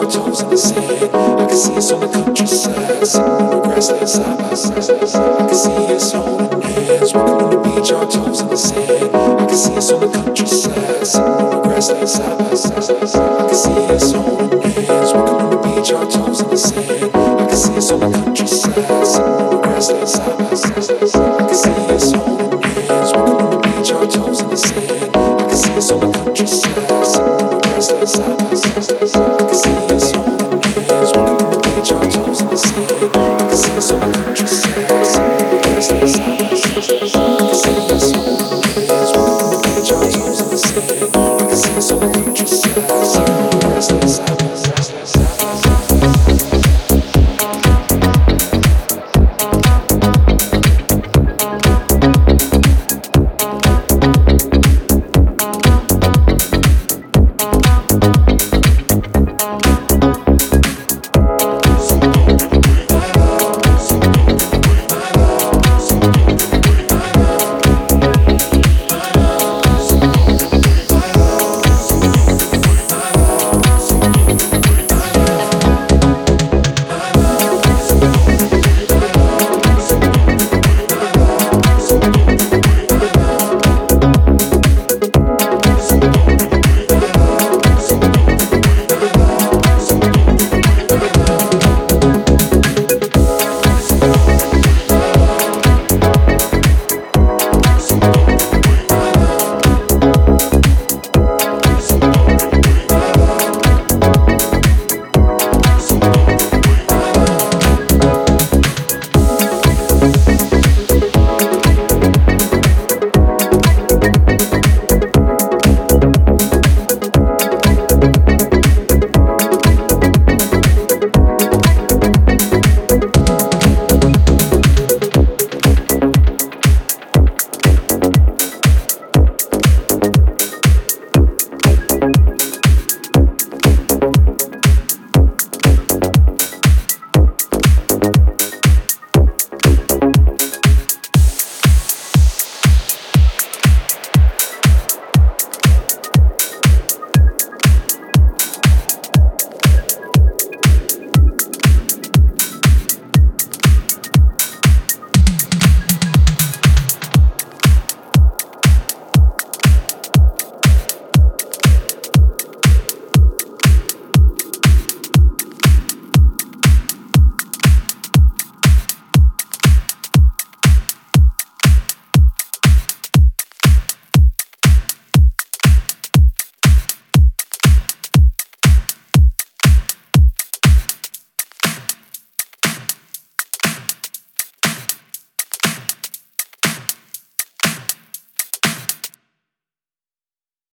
our toes in the sand. I can see us on the countryside, sitting on the grassland side by side. I can see us holding hands, walking on the beach, our toes in the sand. I can see us on the countryside, sitting on the grassland side by side. I can see us holding hands, walking on the beach, our toes in the sand. I can see us on the countryside, sitting on the grassland side by side. I can see us holding hands, walking on the beach, our toes in the sand. I can see us on the countryside, sitting on the grassland side by side. I can see us holding hands, walking on the beach, our toes in the sand. I can see us on the countryside.